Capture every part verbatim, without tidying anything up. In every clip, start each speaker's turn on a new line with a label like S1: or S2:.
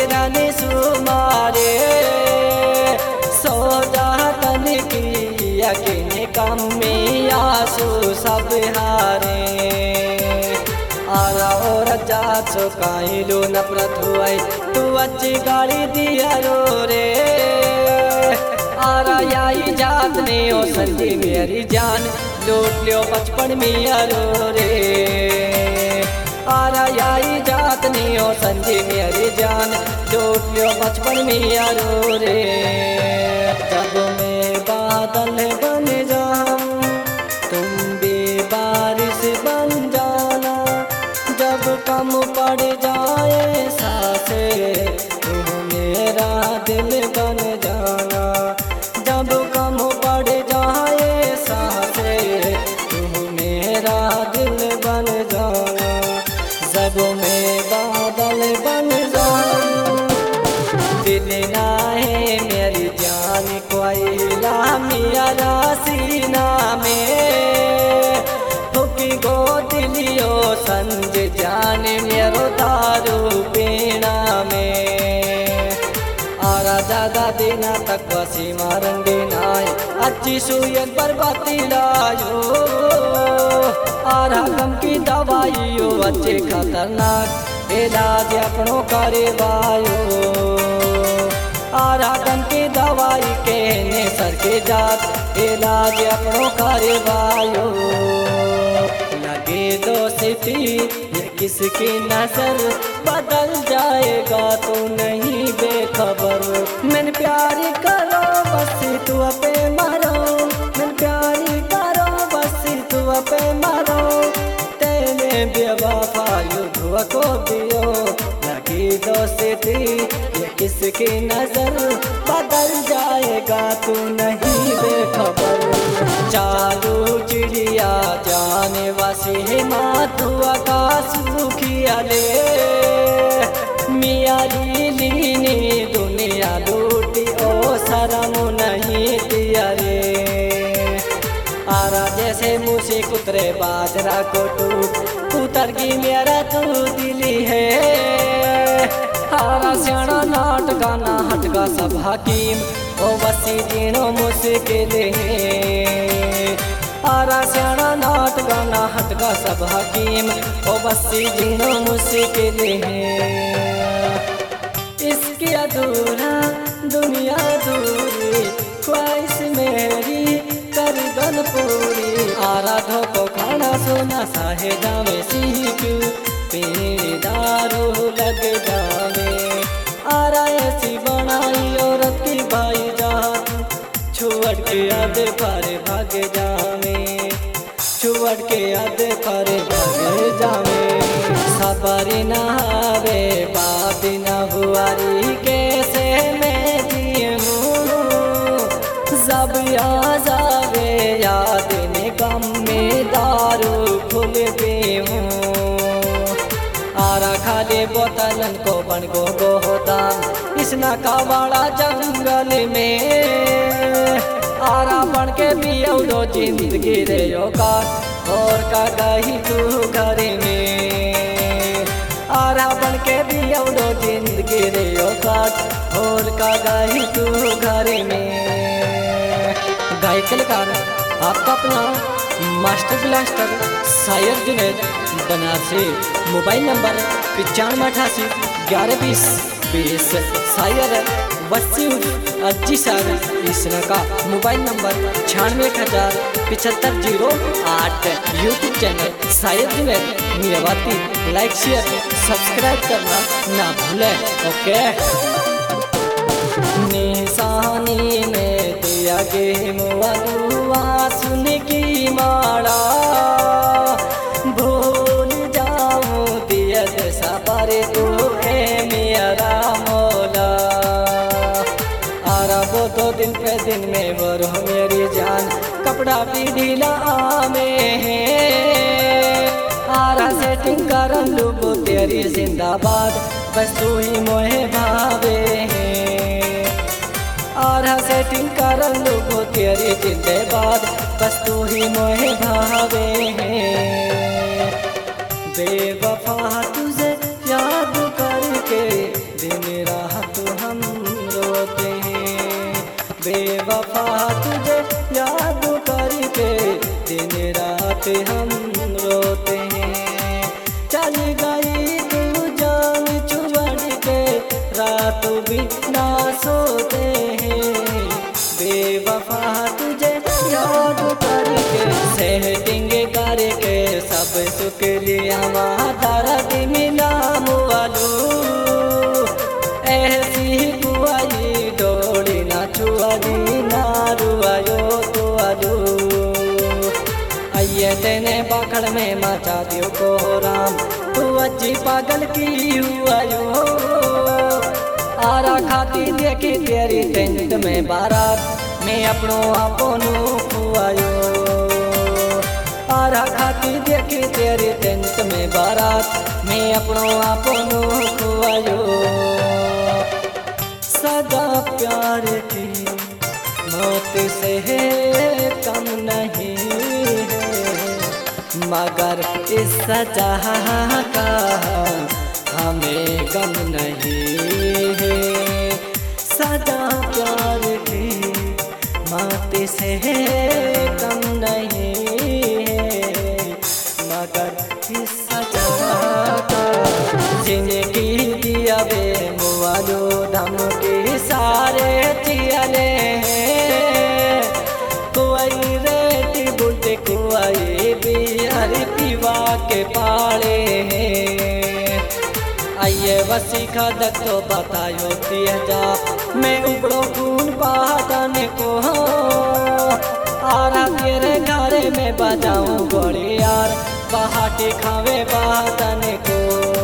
S1: Run सुमारे सोजा तन की यकीन कम में आंसू सब हारे आरा और जा चुकाई लो नफरत हुई तू अच्छी गाड़ी दिया रो रे आरा याई जात ने ओ संजी मेरी जान लूट लियो बचपन में रो रे आरा याई जात ने ओ संजी मेरी जान लूट लियो बचपन में रो रे जब मैं बादल बन जाऊं तुम भी बारिश बन जाना जब कम पड़ जाए सांसे तुम मेरा दिल बन जाना जब कम पड़ जाए सांसे तुम मेरा दिल बन जाना जब मैं बादल बन जाऊं दिल ना है मेरी जान कोयला मेरा सीना में फुकी गो दिलियो संज जान मेरो दारू पीना में आरा ज्यादा देना तक बसी मारंगे नाय अच्छी सुयन पर बाती लायो आरा गम की दवाइयो अच्छे खतरनाक इलाज अपनों करे वायो आरा गम की दवाई कहने सर के जात इलाज अपनों करे वायो लगे दोस्ती ये किसकी नजर बदल जाएगा तो नहीं बेखबर मैंने प्यार करो बस तू पे मारो मैंने प्यार करो बस तू पे मारो तेरे बेवफायु धुआ को दियो लगी दोस्ती ये किसकी नजर बदल जाएगा तू नहीं बेखबर चालू चिड़िया जाने वासी माधु आकाश सुखिया ले मिया लीनी दुनिया लूटी ओ शरम नहीं दिया रे आरा जैसे मुझे कुतरे बाजरा को टूट उतर की मेरा तू दिली है आरा सियाना नाट गाना हटका सब हकीम ओ बसी जीनो मुश्किल है आरा सियाना नाट गाना हटका सब हकीम ओ बसी जीनो मुश्किल है इसकी अधूरा दुनिया दूरी ख्वाहिश मेरी कर दन पूरी आरा धोको खाना सोना साहे जावे सीखू पीने दारू लग जावे आरा ऐसी बनाई औरत की भाई जात छुअट के आधे पारे भागे जावे छुअट के आधे पारे भागे जावे सवारी ना आवे बाप ना हुआरी कैसे मैं जीऊं जब याद आवे याद ने गम में दारू फुल पीऊं आरा खाली बोतलन को बन गो गो होता इस नाकावाड़ा जंगल में आरा बन के पियो दो जिंदगी रे का और का गही तू घर में आरा बन के पियो दो जिंदगी रे का और का गही तू घर में गायक कलाकार आपका अपना मास्टर ब्लास्टर शायर जुनैद बनारसी मोबाइल नंबर पचानवे अठासी ग्यारह बीस बीस शायर वसीम अज्जी सर इसरा का मोबाइल नंबर छियानवे एक हजार पिछहत्तर जीरो आठ यूट्यूब चैनल शायर Junaid Mirawati like share subscribe करना ना भूलें ओके निशानी में दिया गे मुआ सुन की माड़ा भूल जाऊं दिया जैसा पर तू है मेरा मौला आरा वो तो दिन पे दिन में बरो मेरी जान कपड़ा भी ढीला में है आरा सेटिंग कर लूबो तेरी जिंदाबाद बस तू ही मोहे भावे आरा सेटिंग कर लूबो तेरी जिंदाबाद बस तू ही मोहे भावे बेवफा तुझे याद करके दिन रात तुझे याद करके दिन रात हम रोते हैं। चल गई तू जान छोड़ के रात भी ना सोते हैं। बेवफा तुझे याद करके सेटिंग करके सब सुख लिया दर्द मिला मुआलू। ऐसी बुआई डोली ना छुआली ना रुआयो तो आलू। आइए तेने बाखड़ में मचा दियो कोहराम तू अच्छी पागल की हुआयो। आरा खाती देखी तेरी टेंट में बारात मैं अपनों आपनू खुआयो। आरा खाती देखी तेरी टेंट में बारात मैं अपनों आपनू खुआयो। सदा प्यार की मौत से है कम नहीं है, मगर इस सजा का हमें गम नहीं है। सदा प्यार की मौत से है कम नहीं है, मगर इस सजा का जिंदगी दिया बे मुआलो दम के सारे चियाले। कोई रेटी बुलते कोई बिहार पीवा के पाले। आइए वसी खदक तो बतायो दिया जा मैं उबड़ो खून बहाने को। आरा तेरे घरे में बजाऊं गोली यार पहाटी खावे बहाने को।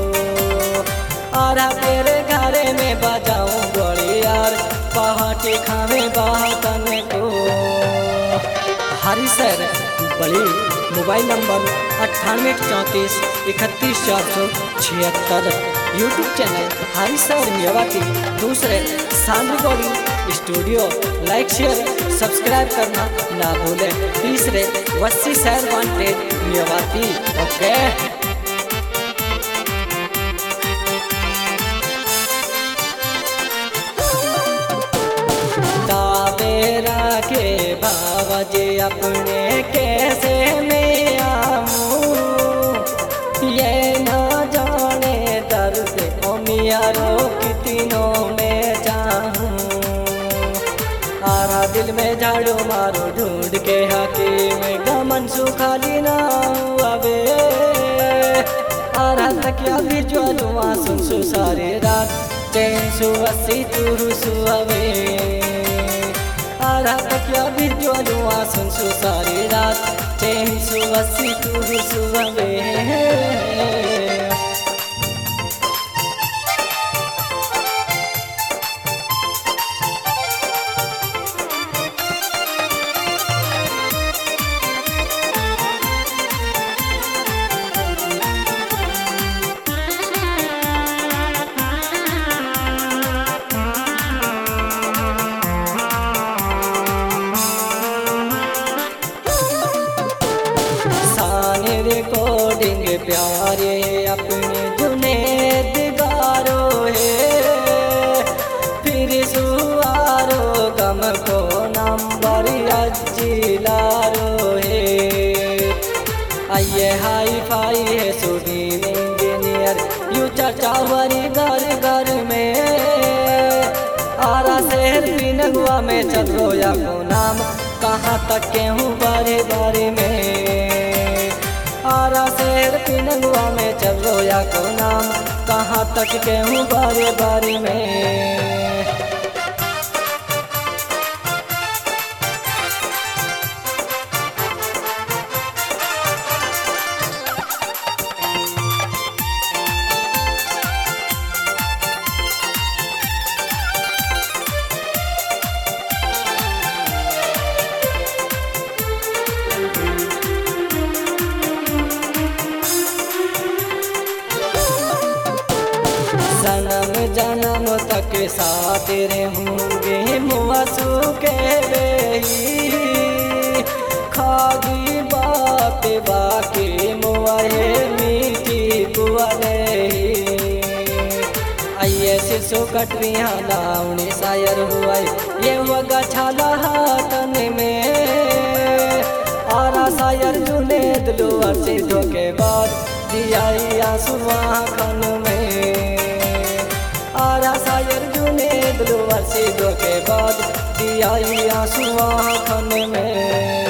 S1: आरा तेरे घरे में बजाऊं गोली यार पहाटी खावे बहाने को। हरी सर बड़ी मोबाइल नंबर अट्ठानवे चौंतीस इकतीस चार सौ छिहत्तर। YouTube channel Hari sir Mewati. दूसरे सांद्री स्टूडियो लाइक शेयर सब्सक्राइब करना ना भूलें। तीसरे वस्सी सर वांटेड मेवाती। ओके ताबेरा के बाबा जी अपने कैसे में आऊं ये ना जाने दर्द ओ मियारो कितनों में चाहूं। आरा दिल में झाड़ू मारो ढूंढ के हाकी में गमन सुखाली ना हुआवे। आरा तकिया भी ज्वालुआ सुन सु सारे रात चैन सुवसी तुरु सुआवे। आरा तकिया भी ज्वालुआ सुन सु सारी रात चैन सुवसी तुरु सुआवे। रिकॉर्डिंग प्यारे अपने जुनेद गारो है। फिर सुआरो गम को नंबर अजिलारो है। आइए हाई फाई है सुदीन इंजीनियर यू चर्चा वरी घर घर में। आरा शहर पिनगुआ में चतरोया को नाम कहाँ तक के हूँ बारे बारे में। आरा शहर पिनगुआ में चल रोया को नाम कहाँ तक के हूँ बारे बारे में। जन्म जन्म तक साथ रहूंगे मुआसू के बेही। खागी बात बाकी मुआए मीठी बुआ रही। आइए शिशु कटरिया लावणी शायर हुआ ये वगा छाला हाथन में आरा शायर जुनेद लुअर सिद्धो के बाद दियाई आंसू आँखन में आरा शायर जुनेद लुअर सिद्धो के बाद दियाई आंसू आँखन में।